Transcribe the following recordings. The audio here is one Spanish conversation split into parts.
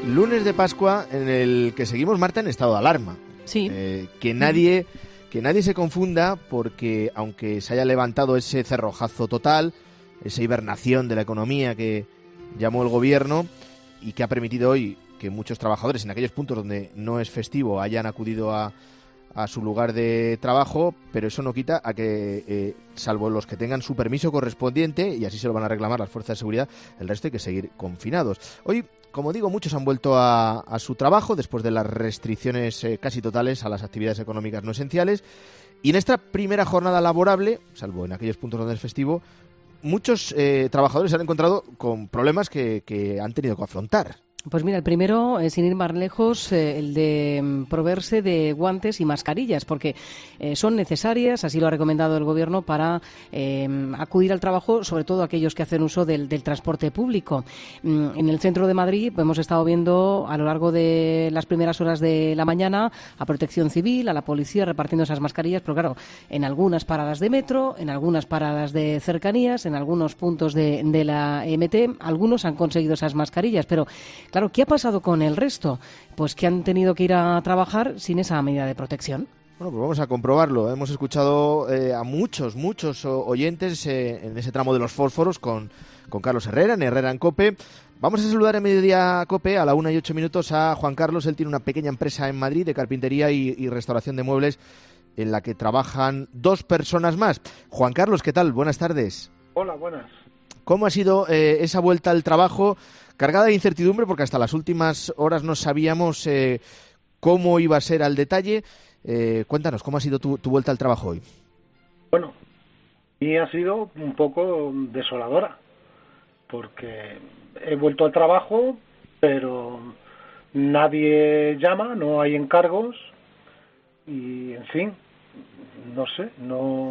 lunes de Pascua en el que seguimos, Marta, en estado de alarma. Sí. Que nadie se confunda, porque aunque se haya levantado ese cerrojazo total, esa hibernación de la economía que llamó el gobierno y que ha permitido hoy que muchos trabajadores en aquellos puntos donde no es festivo hayan acudido a su lugar de trabajo, pero eso no quita a que, salvo los que tengan su permiso correspondiente, y así se lo van a reclamar las fuerzas de seguridad, el resto hay que seguir confinados. Hoy, como digo, muchos han vuelto a su trabajo después de las restricciones casi totales a las actividades económicas no esenciales, y en esta primera jornada laborable, salvo en aquellos puntos donde es festivo, muchos trabajadores se han encontrado con problemas que han tenido que afrontar. Pues mira, el primero, sin ir más lejos, el de proveerse de guantes y mascarillas, porque son necesarias, así lo ha recomendado el Gobierno, para acudir al trabajo, sobre todo aquellos que hacen uso del transporte público. En el centro de Madrid hemos estado viendo a lo largo de las primeras horas de la mañana a Protección Civil, a la policía repartiendo esas mascarillas, pero claro, en algunas paradas de metro, en algunas paradas de cercanías, en algunos puntos de la MT, algunos han conseguido esas mascarillas, pero claro, ¿qué ha pasado con el resto? Pues que han tenido que ir a trabajar sin esa medida de protección. Bueno, pues vamos a comprobarlo. Hemos escuchado a muchos oyentes en ese tramo de los fósforos con Carlos Herrera, en Herrera en COPE. Vamos a saludar en Mediodía COPE a la 1:08 a Juan Carlos. Él tiene una pequeña empresa en Madrid de carpintería y restauración de muebles en la que trabajan 2 personas más. Juan Carlos, ¿qué tal? Buenas tardes. Hola, buenas. ¿Cómo ha sido esa vuelta al trabajo? Cargada de incertidumbre, porque hasta las últimas horas no sabíamos cómo iba a ser al detalle. Cuéntanos, ¿cómo ha sido tu vuelta al trabajo hoy? Bueno, y ha sido un poco desoladora, porque he vuelto al trabajo, pero nadie llama, no hay encargos, y en fin, no sé, no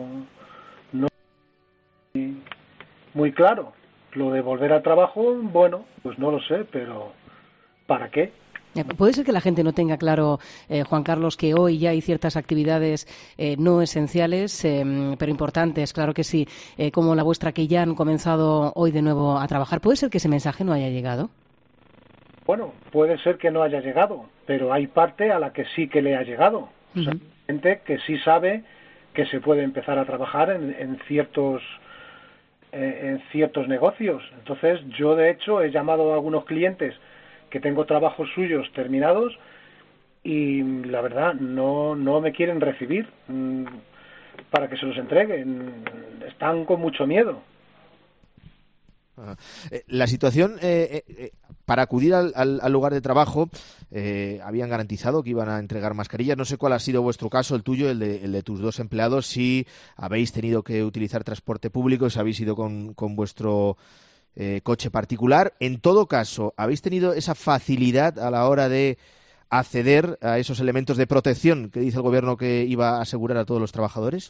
muy claro. Lo de volver al trabajo, bueno, pues no lo sé, pero ¿para qué? Puede ser que la gente no tenga claro, Juan Carlos, que hoy ya hay ciertas actividades no esenciales, pero importantes, claro que sí, como la vuestra, que ya han comenzado hoy de nuevo a trabajar. ¿Puede ser que ese mensaje no haya llegado? Bueno, puede ser que no haya llegado, pero hay parte a la que sí que le ha llegado. O sea, gente que sí sabe que se puede empezar a trabajar en ciertos negocios. Entonces, yo de hecho he llamado a algunos clientes que tengo trabajos suyos terminados y la verdad no me quieren recibir para que se los entreguen. Están con mucho miedo. La situación para acudir al lugar de trabajo, habían garantizado que iban a entregar mascarillas. No sé cuál ha sido vuestro caso, el tuyo, el de tus 2 empleados, si habéis tenido que utilizar transporte público, si habéis ido con vuestro coche particular. En todo caso, ¿habéis tenido esa facilidad a la hora de acceder a esos elementos de protección que dice el Gobierno que iba a asegurar a todos los trabajadores?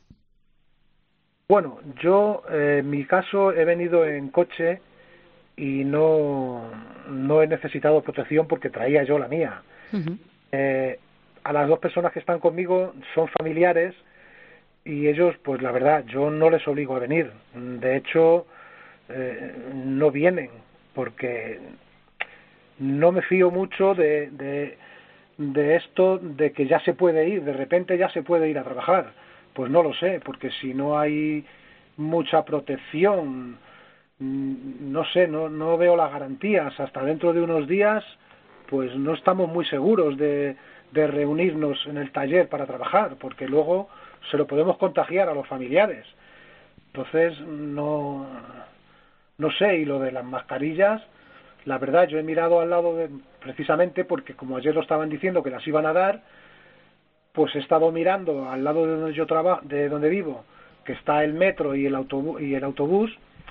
Bueno, yo en mi caso he venido en coche y no he necesitado protección porque traía yo la mía. Uh-huh. A las 2 personas que están conmigo son familiares y ellos, pues la verdad, yo no les obligo a venir. De hecho, no vienen porque no me fío mucho de esto de que ya se puede ir, de repente ya se puede ir a trabajar. Pues no lo sé, porque si no hay mucha protección, no sé, no veo las garantías. Hasta dentro de unos días, pues no estamos muy seguros de reunirnos en el taller para trabajar, porque luego se lo podemos contagiar a los familiares. Entonces, no sé, y lo de las mascarillas, la verdad, yo he mirado al lado precisamente porque como ayer lo estaban diciendo que las iban a dar, pues he estado mirando al lado de donde yo trabajo, de donde vivo, que está el metro y el autobús.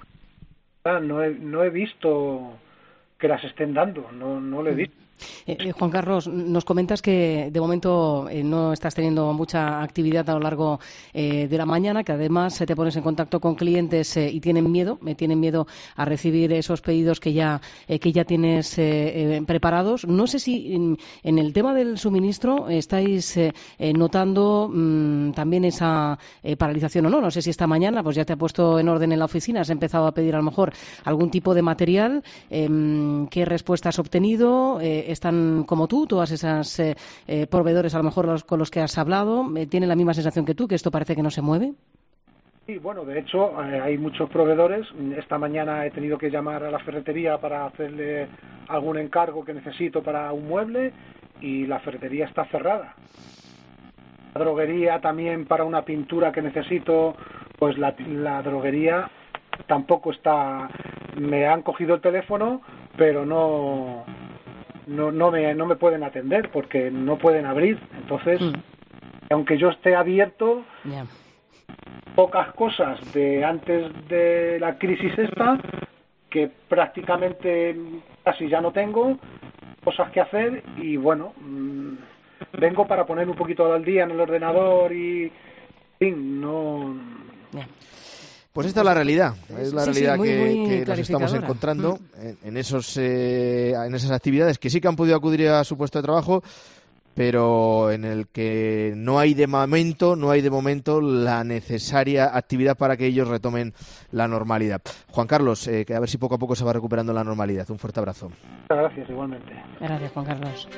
No he visto que las estén dando, no lo he visto. Juan Carlos, nos comentas que de momento no estás teniendo mucha actividad a lo largo de la mañana, que además te pones en contacto con clientes y tienen miedo a recibir esos pedidos que ya tienes preparados. No sé si en el tema del suministro estáis notando también esa paralización o no. No sé si esta mañana pues ya te ha puesto en orden en la oficina, has empezado a pedir a lo mejor algún tipo de material. ¿Qué respuesta has obtenido? ¿Están como tú, todas esas proveedores, a lo mejor con los que has hablado? ¿Tienen la misma sensación que tú, que esto parece que no se mueve? Sí, bueno, de hecho, hay muchos proveedores. Esta mañana he tenido que llamar a la ferretería para hacerle algún encargo que necesito para un mueble y la ferretería está cerrada. La droguería también para una pintura que necesito, pues la droguería tampoco está. Me han cogido el teléfono, pero no me pueden atender porque no pueden abrir. Entonces, aunque yo esté abierto, pocas cosas de antes de la crisis esta, que prácticamente casi ya no tengo, cosas que hacer y bueno, vengo para poner un poquito al día en el ordenador y en fin, no. Pues esta es la realidad, muy que nos estamos encontrando en esas actividades que sí que han podido acudir a su puesto de trabajo, pero en el que no hay de momento la necesaria actividad para que ellos retomen la normalidad. Juan Carlos, que a ver si poco a poco se va recuperando la normalidad. Un fuerte abrazo. Muchas gracias, igualmente. Gracias, Juan Carlos.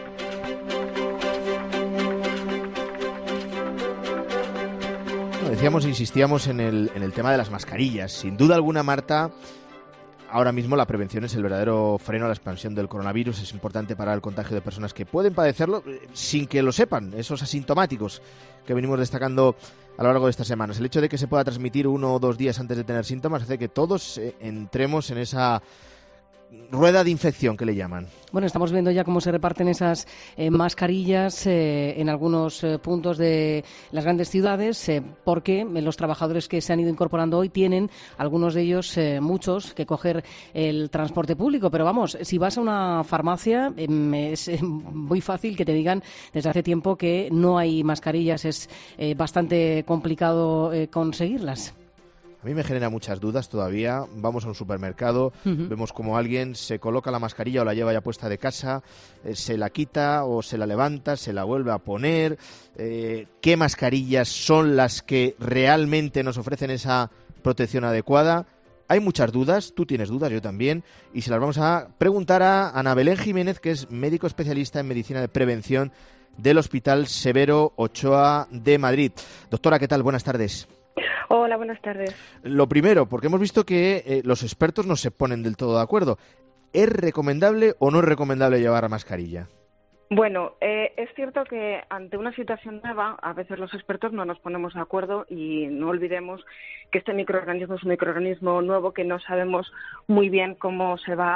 Insistíamos en el tema de las mascarillas. Sin duda alguna, Marta, ahora mismo la prevención es el verdadero freno a la expansión del coronavirus. Es importante parar el contagio de personas que pueden padecerlo sin que lo sepan, esos asintomáticos que venimos destacando a lo largo de estas semanas. El hecho de que se pueda transmitir 1 o 2 días antes de tener síntomas hace que todos entremos en esa rueda de infección que le llaman. Bueno, estamos viendo ya cómo se reparten esas mascarillas en algunos puntos de las grandes ciudades, porque los trabajadores que se han ido incorporando hoy tienen, algunos de ellos, muchos, que coger el transporte público. Pero vamos, si vas a una farmacia, es muy fácil que te digan desde hace tiempo que no hay mascarillas, es bastante complicado conseguirlas. A mí me genera muchas dudas todavía. Vamos a un supermercado, vemos como alguien se coloca la mascarilla o la lleva ya puesta de casa, se la quita o se la levanta, se la vuelve a poner. ¿Qué mascarillas son las que realmente nos ofrecen esa protección adecuada? Hay muchas dudas, tú tienes dudas, yo también, y se las vamos a preguntar a Ana Belén Jiménez, que es médico especialista en medicina de prevención del Hospital Severo Ochoa de Madrid. Doctora, ¿qué tal? Buenas tardes. Hola, buenas tardes. Lo primero, porque hemos visto que los expertos no se ponen del todo de acuerdo. ¿Es recomendable o no es recomendable llevar mascarilla? Bueno, es cierto que ante una situación nueva, a veces los expertos no nos ponemos de acuerdo y no olvidemos que este microorganismo es un microorganismo nuevo que no sabemos muy bien cómo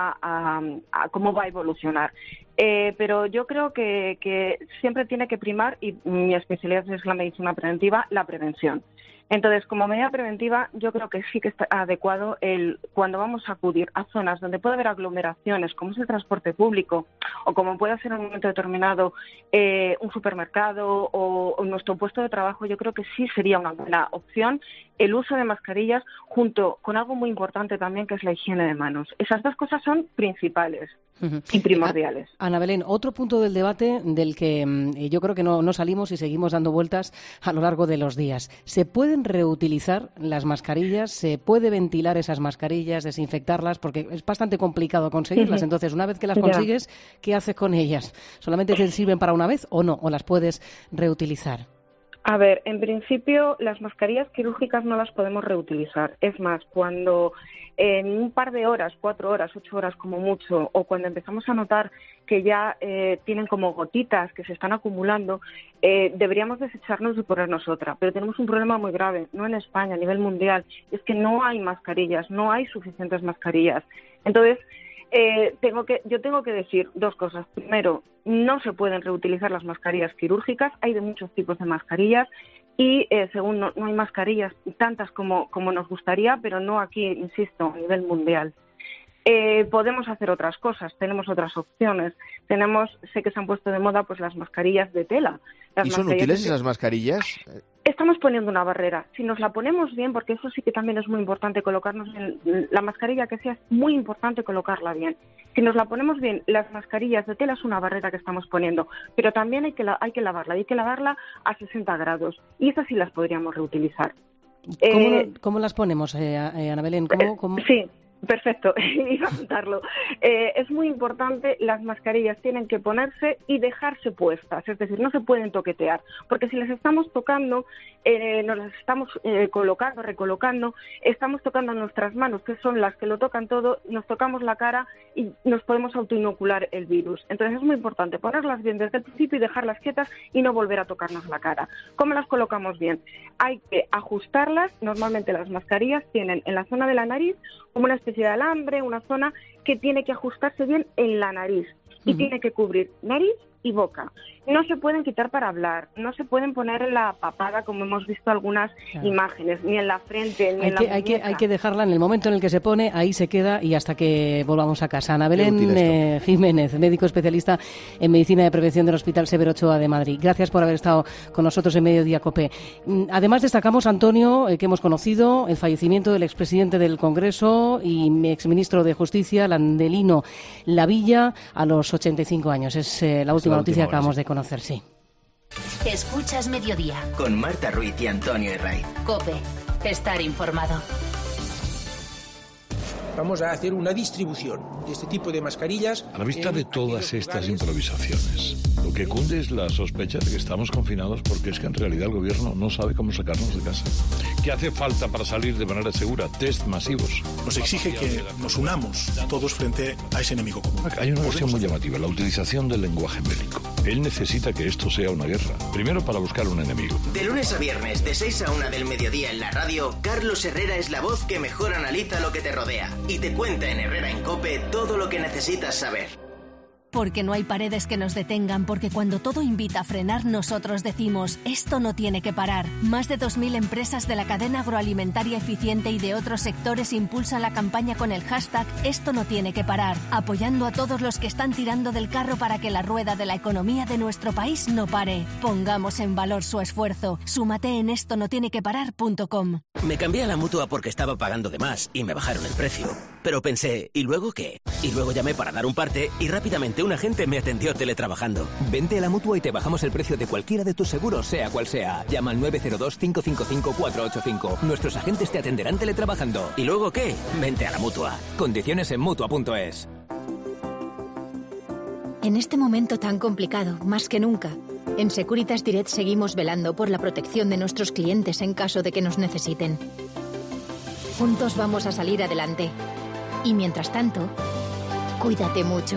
cómo va a evolucionar. Pero yo creo que siempre tiene que primar, y mi especialidad es la medicina preventiva, la prevención. Entonces, como medida preventiva, yo creo que sí que está adecuado cuando vamos a acudir a zonas donde puede haber aglomeraciones, como es el transporte público, o como puede ser en un momento determinado un supermercado o nuestro puesto de trabajo, yo creo que sí sería una buena opción el uso de mascarillas junto con algo muy importante también, que es la higiene de manos. Esas dos cosas son principales y primordiales. Ana Belén, otro punto del debate del que yo creo que no salimos y seguimos dando vueltas a lo largo de los días. ¿Se pueden reutilizar las mascarillas? ¿Se puede ventilar esas mascarillas, desinfectarlas? Porque es bastante complicado conseguirlas. Entonces, una vez que las consigues, ¿qué haces con ellas? ¿Solamente te sirven para una vez o no? ¿O las puedes reutilizar? A ver, en principio las mascarillas quirúrgicas no las podemos reutilizar. Es más, cuando en un par de horas, 4 horas, 8 horas como mucho, o cuando empezamos a notar que ya tienen como gotitas que se están acumulando, deberíamos desecharnos y ponernos otra. Pero tenemos un problema muy grave, no en España, a nivel mundial, es que no hay mascarillas, no hay suficientes mascarillas. Entonces, yo tengo que decir 2 cosas. Primero, no se pueden reutilizar las mascarillas quirúrgicas, hay de muchos tipos de mascarillas. Y segundo, no hay mascarillas tantas como nos gustaría, pero no aquí, insisto, a nivel mundial. Podemos hacer otras cosas, tenemos otras opciones. Sé que se han puesto de moda pues las mascarillas de tela. ¿Y son útiles esas mascarillas? Estamos poniendo una barrera. Si nos la ponemos bien, porque eso sí que también es muy importante, colocarnos bien, la mascarilla que sea, es muy importante colocarla bien. Si nos la ponemos bien, las mascarillas de tela es una barrera que estamos poniendo, pero también hay que lavarla a 60 grados, y esas sí las podríamos reutilizar. ¿Cómo las ponemos, Ana Belén? ¿Cómo? Sí. Perfecto, iba a contarlo. Es muy importante, las mascarillas tienen que ponerse y dejarse puestas, es decir, no se pueden toquetear, porque si las estamos tocando, nos las estamos colocando, recolocando, estamos tocando nuestras manos, que son las que lo tocan todo, nos tocamos la cara y nos podemos autoinocular el virus. Entonces es muy importante ponerlas bien desde el principio y dejarlas quietas y no volver a tocarnos la cara. ¿Cómo las colocamos bien? Hay que ajustarlas. Normalmente las mascarillas tienen en la zona de la nariz como una especie de alambre, una zona que tiene que ajustarse bien en la nariz y tiene que cubrir nariz y boca. No se pueden quitar para hablar, no se pueden poner en la papada como hemos visto algunas imágenes, ni en la frente, ni en la muñeca. Hay que dejarla en el momento en el que se pone, ahí se queda y hasta que volvamos a casa. Ana Belén Jiménez, médico especialista en medicina de prevención del Hospital Severo Ochoa de Madrid. Gracias por haber estado con nosotros en Mediodía COPE. Además destacamos, Antonio, que hemos conocido el fallecimiento del expresidente del Congreso y exministro de Justicia, Landelino Lavilla, a los 85 años. Es la última noticia que acabamos de conocer, sí. Escuchas Mediodía con Marta Ruiz y Antonio Herraiz. COPE, estar informado. Vamos a hacer una distribución de este tipo de mascarillas. A la vista de todas estas improvisaciones, lo que cunde es la sospecha de que estamos confinados porque es que en realidad el gobierno no sabe cómo sacarnos de casa. ¿Qué hace falta para salir de manera segura? Test masivos. Nos exige que nos unamos todos frente a ese enemigo común. Hay una cuestión muy llamativa, la utilización del lenguaje bélico. Él necesita que esto sea una guerra, primero para buscar un enemigo. De lunes a viernes, de 6 a 1 del mediodía en la radio, Carlos Herrera es la voz que mejor analiza lo que te rodea y te cuenta en Herrera en COPE todo lo que necesitas saber. Porque no hay paredes que nos detengan, porque cuando todo invita a frenar, nosotros decimos, esto no tiene que parar. Más de 2.000 empresas de la cadena agroalimentaria eficiente y de otros sectores impulsan la campaña con el hashtag Esto no tiene que parar, apoyando a todos los que están tirando del carro para que la rueda de la economía de nuestro país no pare. Pongamos en valor su esfuerzo. Súmate en estonotienequeparar.com. Me cambié a la Mutua porque estaba pagando de más y me bajaron el precio. Pero pensé, ¿y luego qué? Y luego llamé para dar un parte y rápidamente un agente me atendió teletrabajando. Vente a la Mutua y te bajamos el precio de cualquiera de tus seguros, sea cual sea. Llama al 902-555-485. Nuestros agentes te atenderán teletrabajando. ¿Y luego qué? Vente a la Mutua. Condiciones en Mutua.es. En este momento tan complicado, más que nunca, en Securitas Direct seguimos velando por la protección de nuestros clientes en caso de que nos necesiten. Juntos vamos a salir adelante. Y mientras tanto, cuídate mucho.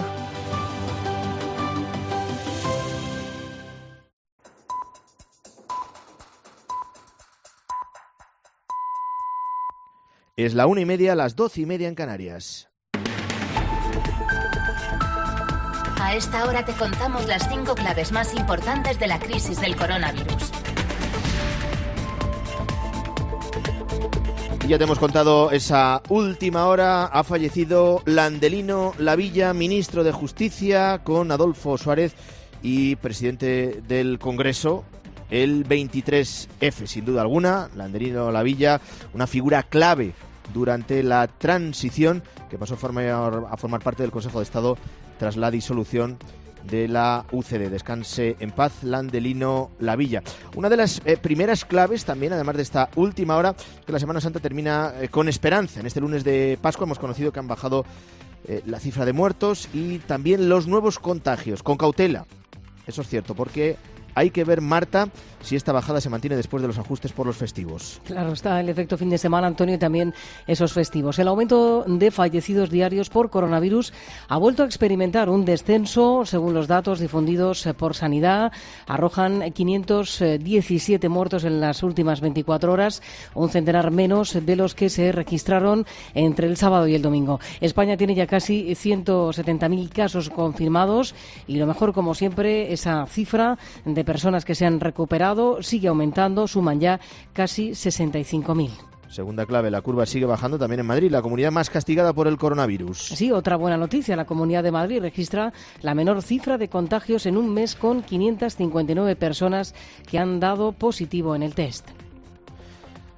Es la 1:30, las 12:30 en Canarias. A esta hora te contamos las 5 claves más importantes de la crisis del coronavirus. Y ya te hemos contado esa última hora. Ha fallecido Landelino Lavilla, ministro de Justicia, con Adolfo Suárez y presidente del Congreso, el 23F, sin duda alguna. Landelino Lavilla, una figura clave durante la transición que pasó a formar parte del Consejo de Estado tras la disolución de la UCD. Descanse en paz, Landelino Lavilla. Una de las primeras claves también, además de esta última hora, que la Semana Santa termina con esperanza. En este lunes de Pascua hemos conocido que han bajado la cifra de muertos y también los nuevos contagios, con cautela. Eso es cierto, porque hay que ver, Marta, si esta bajada se mantiene después de los ajustes por los festivos. Claro, está el efecto fin de semana, Antonio, y también esos festivos. El aumento de fallecidos diarios por coronavirus ha vuelto a experimentar un descenso, según los datos difundidos por Sanidad. Arrojan 517 muertos en las últimas 24 horas, un centenar menos de los que se registraron entre el sábado y el domingo. España tiene ya casi 170.000 casos confirmados y lo mejor, como siempre, esa cifra de personas que se han recuperado sigue aumentando, suman ya casi 65.000. Segunda clave, la curva sigue bajando también en Madrid, la comunidad más castigada por el coronavirus. Sí, otra buena noticia, la Comunidad de Madrid registra la menor cifra de contagios en un mes, con 559 personas que han dado positivo en el test.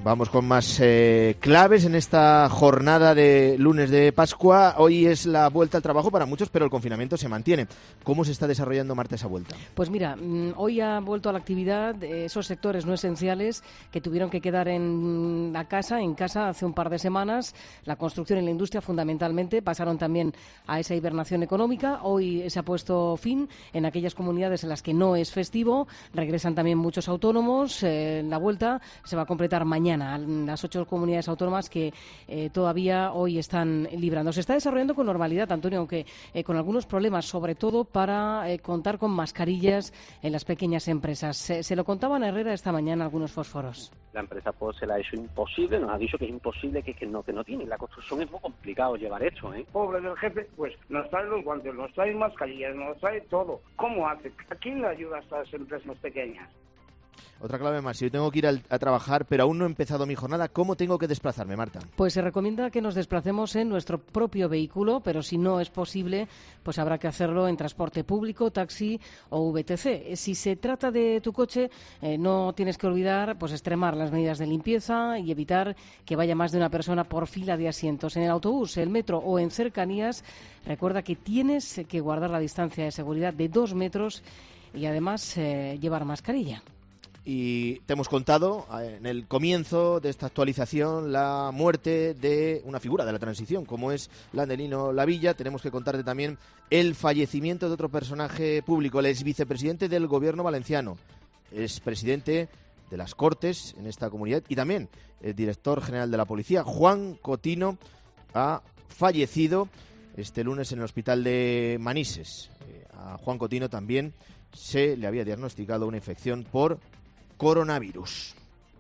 Vamos con más claves en esta jornada de lunes de Pascua. Hoy es la vuelta al trabajo para muchos, pero el confinamiento se mantiene. ¿Cómo se está desarrollando, Marta, esa vuelta? Pues mira, hoy ha vuelto a la actividad esos sectores no esenciales que tuvieron que quedar en casa hace un par de semanas. La construcción y la industria, fundamentalmente, pasaron también a esa hibernación económica. Hoy se ha puesto fin en aquellas comunidades en las que no es festivo. Regresan también muchos autónomos. La vuelta se va a completar mañana. Las 8 comunidades autónomas que todavía hoy están librando. Se está desarrollando con normalidad, Antonio, aunque con algunos problemas, sobre todo para contar con mascarillas en las pequeñas empresas. Se lo contaban a Herrera esta mañana algunos fósforos. La empresa pues se la ha hecho imposible, nos ha dicho que es imposible, que no tiene. La construcción es muy complicado llevar esto, Pobre del jefe, pues nos trae los guantes, nos trae mascarillas, nos trae todo. ¿Cómo hace? ¿A quién le ayuda a estas empresas pequeñas? Otra clave más, si yo tengo que ir a trabajar, pero aún no he empezado mi jornada, ¿cómo tengo que desplazarme, Marta? Pues se recomienda que nos desplacemos en nuestro propio vehículo, pero si no es posible, pues habrá que hacerlo en transporte público, taxi o VTC. Si se trata de tu coche, no tienes que olvidar pues extremar las medidas de limpieza y evitar que vaya más de una persona por fila de asientos. En el autobús, el metro o en cercanías, recuerda que tienes que guardar la distancia de seguridad de 2 metros y además llevar mascarilla. Y te hemos contado en el comienzo de esta actualización la muerte de una figura de la transición, como es Landelino Lavilla. Tenemos que contarte también el fallecimiento de otro personaje público, el exvicepresidente del gobierno valenciano, es presidente de las Cortes en esta comunidad y también el director general de la policía, Juan Cotino, ha fallecido este lunes en el hospital de Manises. A Juan Cotino también se le había diagnosticado una infección por coronavirus.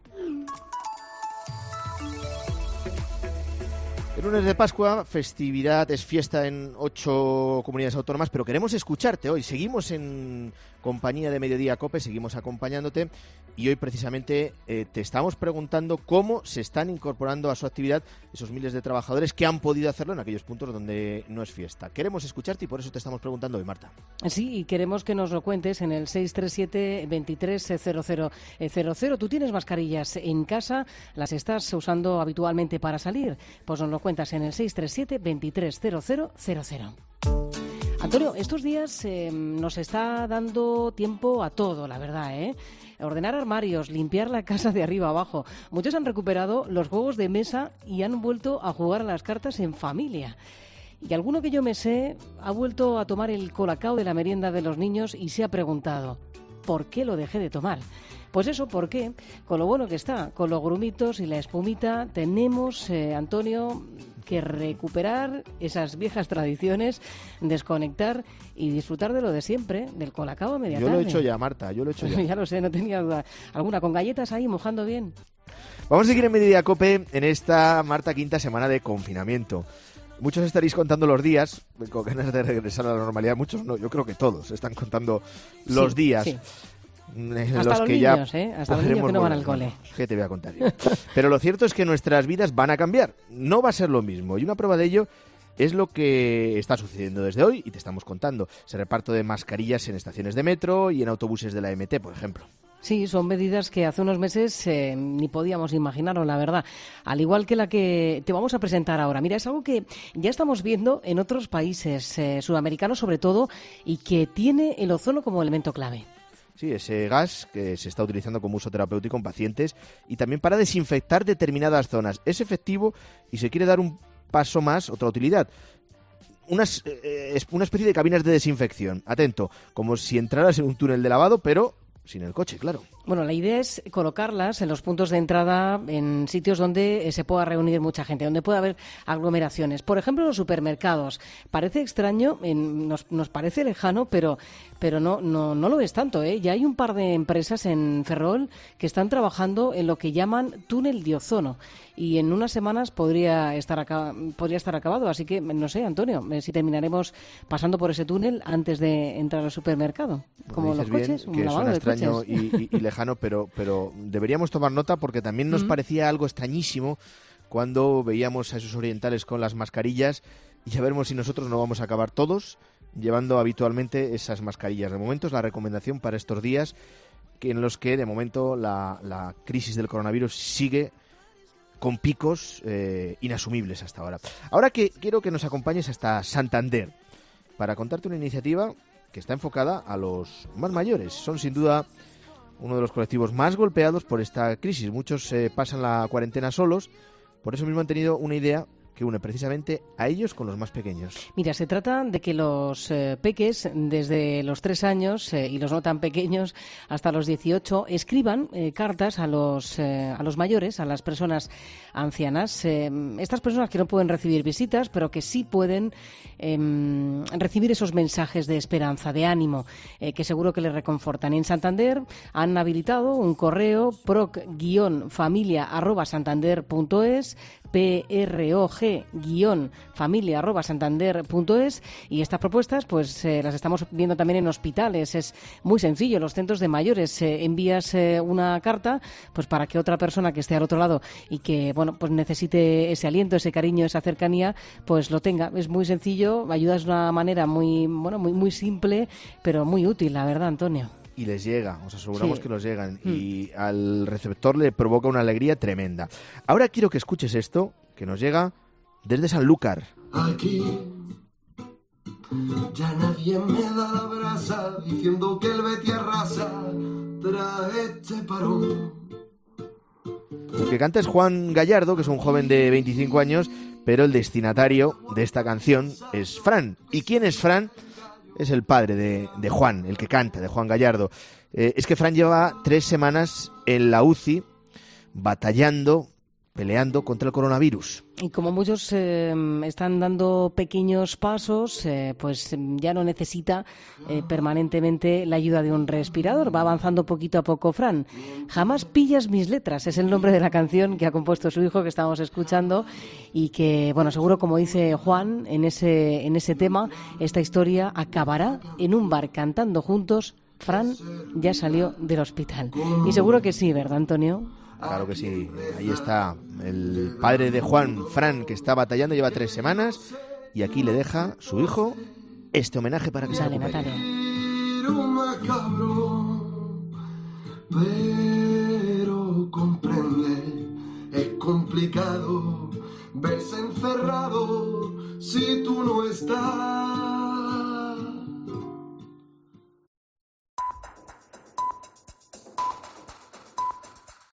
El lunes de Pascua, festividad, es fiesta en 8 comunidades autónomas, pero queremos escucharte hoy. Seguimos en compañía de Mediodía COPE, seguimos acompañándote y hoy precisamente te estamos preguntando cómo se están incorporando a su actividad esos miles de trabajadores que han podido hacerlo en aquellos puntos donde no es fiesta. Queremos escucharte y por eso te estamos preguntando hoy, Marta. Sí, y queremos que nos lo cuentes en el 637-230000. ¿Tú tienes mascarillas en casa? ¿Las estás usando habitualmente para salir? Pues nos lo cuentas en el 637-230000. Antonio, estos días nos está dando tiempo a todo, la verdad, ordenar armarios, limpiar la casa de arriba abajo. Muchos han recuperado los juegos de mesa y han vuelto a jugar a las cartas en familia. Y alguno que yo me sé ha vuelto a tomar el colacao de la merienda de los niños y se ha preguntado, ¿por qué lo dejé de tomar? Pues eso, ¿por qué? Con lo bueno que está, con los grumitos y la espumita, tenemos, Antonio, que recuperar esas viejas tradiciones, desconectar y disfrutar de lo de siempre, del colacao a media tarde. Yo lo he hecho ya, Marta, yo lo he hecho ya. Ya lo sé, no tenía duda. ¿Alguna con galletas ahí, mojando bien? Vamos a seguir en Mediodía COPE en esta, Marta, quinta semana de confinamiento. Muchos estaréis contando los días, con ganas de regresar a la normalidad. Muchos no, yo creo que todos están contando los días. Sí. Hasta los niños, hasta los niños que no van al cole. ¿Qué te voy a contar yo? Pero lo cierto es que nuestras vidas van a cambiar. No va a ser lo mismo. Y una prueba de ello es lo que está sucediendo desde hoy y te estamos contando. Ese reparto de mascarillas en estaciones de metro y en autobuses de la MT, por ejemplo. Sí, son medidas que hace unos meses ni podíamos imaginarlo, la verdad. Al igual que la que te vamos a presentar ahora. Mira, es algo que ya estamos viendo en otros países sudamericanos sobre todo y que tiene el ozono como elemento clave. Sí, ese gas que se está utilizando como uso terapéutico en pacientes y también para desinfectar determinadas zonas. Es efectivo y se quiere dar un paso más, otra utilidad. Una especie de cabinas de desinfección. Atento, como si entraras en un túnel de lavado, pero sin el coche, claro. Bueno, la idea es colocarlas en los puntos de entrada, en sitios donde se pueda reunir mucha gente, donde pueda haber aglomeraciones. Por ejemplo, los supermercados. Parece extraño, nos parece lejano, pero no lo es tanto, Ya hay un par de empresas en Ferrol que están trabajando en lo que llaman túnel de ozono. Y en unas semanas podría estar acabado. Así que, no sé, Antonio, si terminaremos pasando por ese túnel antes de entrar al supermercado. Como los coches, bien, que suena extraño y lejano, pero deberíamos tomar nota porque también nos parecía algo extrañísimo cuando veíamos a esos orientales con las mascarillas y ya veremos si nosotros no vamos a acabar todos llevando habitualmente esas mascarillas. De momento es la recomendación para estos días en los que de momento la crisis del coronavirus sigue con picos inasumibles hasta ahora. Ahora que quiero que nos acompañes hasta Santander para contarte una iniciativa que está enfocada a los más mayores. Son sin duda uno de los colectivos más golpeados por esta crisis. Muchos pasan la cuarentena solos, por eso mismo han tenido una idea que une precisamente a ellos con los más pequeños. Mira, se trata de que los peques, desde los 3 años y los no tan pequeños hasta los 18, escriban cartas a los mayores, a las personas ancianas. Estas personas que no pueden recibir visitas, pero que sí pueden recibir esos mensajes de esperanza, de ánimo, que seguro que les reconfortan. En Santander han habilitado un correo proc-familia@santander.es, prog-familia@santander.es, y estas propuestas pues las estamos viendo también en hospitales. Es muy sencillo, en los centros de mayores envías una carta pues para que otra persona que esté al otro lado y que pues necesite ese aliento, ese cariño, esa cercanía, pues lo tenga. Es muy sencillo, ayudas de una manera muy simple, pero muy útil, la verdad, Antonio. Y les llega, os aseguramos que nos llegan, y al receptor le provoca una alegría tremenda. Ahora quiero que escuches esto, que nos llega desde Sanlúcar. Aquí ya nadie me da la brasa diciendo que el Betis arrasa tras este parón. El que canta es Juan Gallardo, que es un joven de 25 años, pero el destinatario de esta canción es Fran. ¿Y quién es Fran? Es el padre de Juan, el que canta, de Juan Gallardo. Es que Fran lleva 3 semanas en la UCI batallando, peleando contra el coronavirus. Y como muchos están dando pequeños pasos, pues ya no necesita permanentemente la ayuda de un respirador. Va avanzando poquito a poco Fran. Jamás pillas mis letras, es el nombre de la canción que ha compuesto su hijo, que estamos escuchando, y que, seguro, como dice Juan en ese tema, esta historia acabará en un bar cantando juntos. Fran ya salió del hospital. Y seguro que sí, ¿verdad, Antonio? Claro que sí, ahí está el padre de Juan, Fran, que está batallando, lleva 3 semanas, y aquí le deja su hijo este homenaje para que se recupere. Pero comprende, es complicado verse encerrado si tú no estás.